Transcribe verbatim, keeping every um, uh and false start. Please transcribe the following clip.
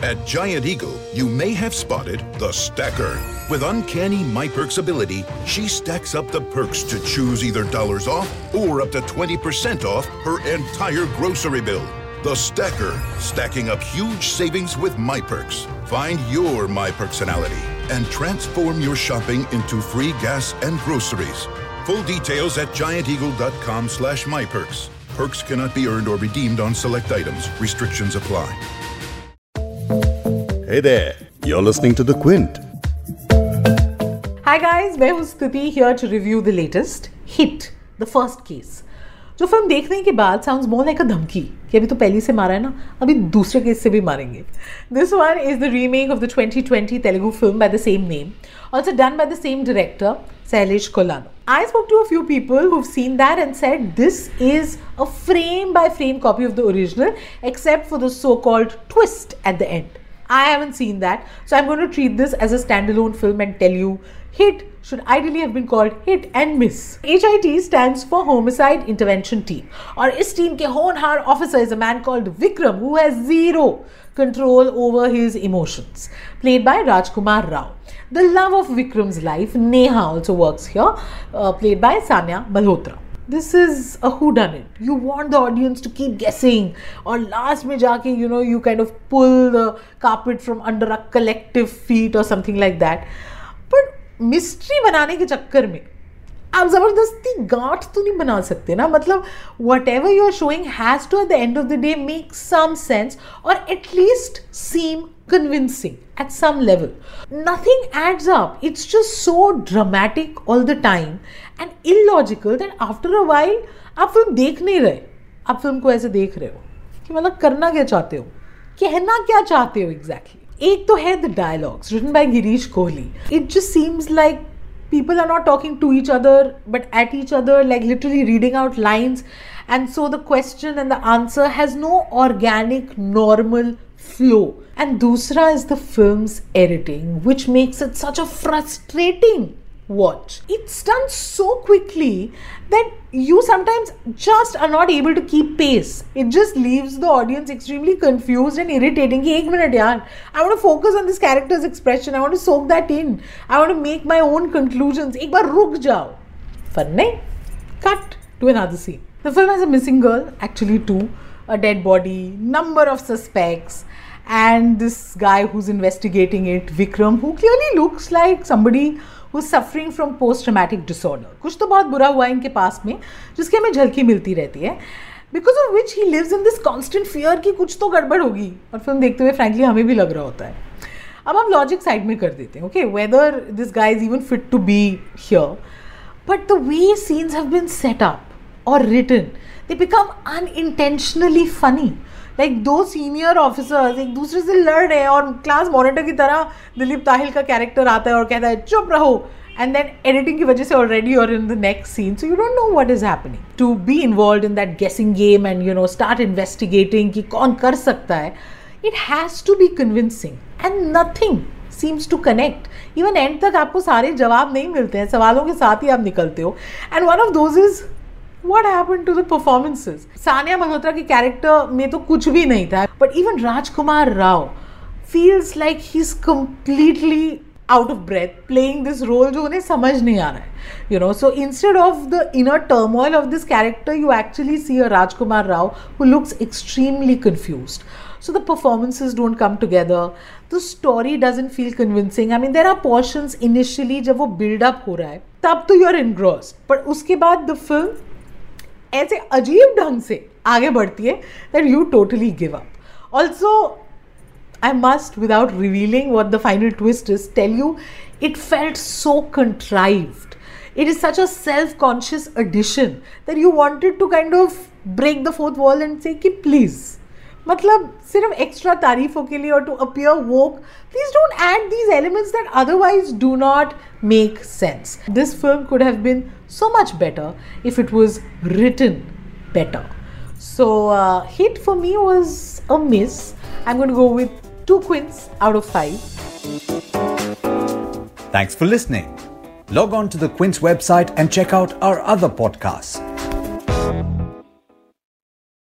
At Giant Eagle, you may have spotted the stacker. With uncanny MyPerks ability, she stacks up the perks to choose either dollars off or up to twenty percent off her entire grocery bill. The stacker, stacking up huge savings with MyPerks. Find your MyPerksonality and transform your shopping into free gas and groceries. Full details at gianteagle.com slash MyPerks. Perks cannot be earned or redeemed on select items. Restrictions apply. Hey there, you're listening to The Quint. Hi guys, मैं हूँ स्तुति here to review the latest Hit, the first case. जो film देखने के बाद sounds more like a धमकी कि अभी तो पहली से मारा है ना, अभी दूसरे केस से भी मारेंगे. This one is the remake of the twenty twenty Telugu film by the same name, also done by the same director, Sailesh Kolano. I spoke to a few people who've seen that and said this is a frame-by-frame copy of the original, except for the so-called twist at the end. I haven't seen that, so I'm going to treat this as a standalone film and tell you Hit should ideally have been called Hit and Miss. H I T stands for Homicide Intervention Team. और इस team के होनहार officer is a man called Vikram who has zero control over his emotions. Played by Rajkumar Rao. The love of Vikram's life, Neha, also works here. Uh, played by Sanya Malhotra. This is a whodunit. You want the audience to keep guessing, or last mein jaake, you know, you kind of pull the carpet from under a collective feet or something like that. But mystery बनाने के चक्कर में आप ज़बरदस्ती गांठ तो नहीं बना सकते ना. मतलब whatever you are showing has to at the end of the day make some sense or at least seem convincing at some level. Nothing adds up. It's just so dramatic all the time and illogical that after a while आप film देख नहीं रहे, आप film को ऐसे देख रहे हो कि मतलब करना क्या चाहते हो, कहना क्या चाहते हो exactly. एक तो है the dialogues written by Girish Kohli. It just seems like people are not talking to each other but at each other, like literally reading out lines, and so the question and the answer has no organic normal flow. And dusra is the film's editing, which makes it such a frustrating watch. It's done so quickly that you sometimes just are not able to keep pace. It just leaves the audience extremely confused and irritating. Ki, ek minute yaar, I want to focus on this character's expression. I want to soak that in. I want to make my own conclusions. Ek baar ruk jao. But nahin. Cut to another scene. The film has a missing girl, actually two, a dead body, number of suspects, and this guy who's investigating it, Vikram, who clearly looks like somebody who's suffering from post-traumatic disorder. कुछ तो बहुत बुरा हुआ है इनके पास में, जिसकी हमें झलकी मिलती रहती है, because of which he lives in this constant fear कि कुछ तो गड़बड़ होगी. और फिल्म देखते हुए frankly हमें भी लग रहा होता है. अब हम लॉजिक साइड में कर देते हैं, okay, whether this guy is even fit to be here, but the way scenes have been set up or written, they become unintentionally funny. Like दो सीनियर ऑफिसर्स एक दूसरे से लड़ रहे हैं और क्लास मॉनिटर की तरह दिलीप ताहिल का कैरेक्टर आता है और कहता है चुप रहो, and then editing की वजह से already you're in the next scene, so you don't know what is happening. To be involved in that guessing game and you know start investigating कि कौन कर सकता है, it has to be convincing and nothing seems to connect. Even end तक आपको सारे जवाब नहीं मिलते हैं, सवालों के साथ ही आप निकलते हो. And one of those is what happened to the performances? Sanya Malhotra की character में तो कुछ भी नहीं था, but even Rajkumar Rao feels like he's completely out of breath playing this role जो उन्हें समझ नहीं आ रहा है. You know, so instead of the inner turmoil of this character, you actually see a Rajkumar Rao who looks extremely confused. So the performances don't come together. The story doesn't feel convincing. I mean, there are portions initially जब वो build up हो रहा है, तब तो you're engrossed. But उसके बाद the film ऐसे अजीब ढंग से आगे बढ़ती है that you totally give up. Also, I must, without revealing what the final twist is, tell you it felt so contrived. It is such a self-conscious addition that you wanted to kind of break the fourth wall and say कि please, मतलब सिर्फ extra तारीफों के लिए और to appear woke, please don't add these elements that otherwise do not make sense. This film could have been so much better if it was written better. So uh, Hit for me was a miss. I'm going to go with two quints out of five. Thanks for listening. Log on to the Quint's website and check out our other podcasts.